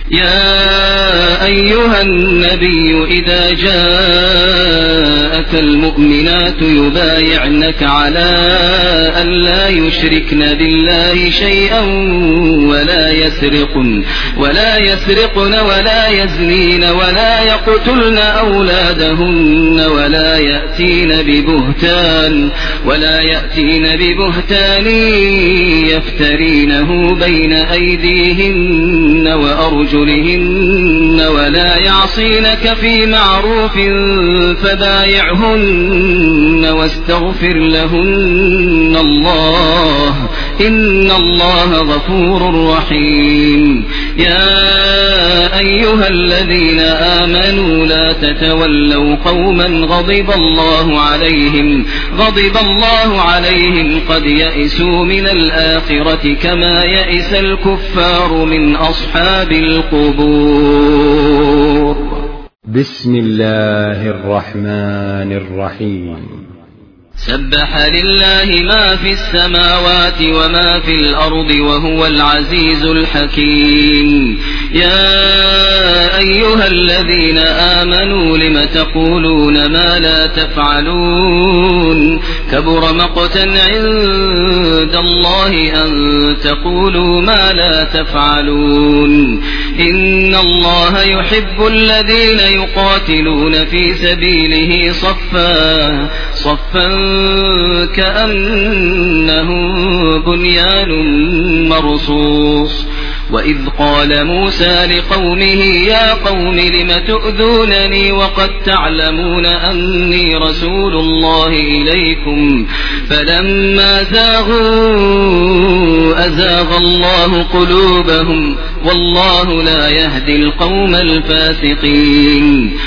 يا أيها النبي إذا جاءك المؤمنات يبايعنك على أن لا يشركن بالله شيئا ولا يسرقن ولا يزنين ولا يقتلن أولادهن ولا يأتين ببهتان يفترينه بين أيديهن وأرجلهن ولا يعصينك في معروف فبايعهن واستغفر لهن الله إن الله غفور رحيم. يا أيها الذين آمنوا لا تتولوا قوما غضب الله عليهم قد يئسوا من الآخرة كما يئس الكفار من أصحاب القبور. بسم الله الرحمن الرحيم. سبح لله ما في السماوات وما في الأرض وهو العزيز الحكيم. يا أيها الذين آمنوا لم تقولون ما لا تفعلون كبر مقتا عند الله أن تقولوا ما لا تفعلون. إن الله يحب الذين يقاتلون في سبيله صفا كأنهم بنيان مرصوص. وإذ قال موسى لقومه يا قوم لم تؤذونني وقد تعلمون أني رسول الله إليكم فلما زاغوا أزاغ الله قلوبهم والله لا يهدي القوم الفاسقين.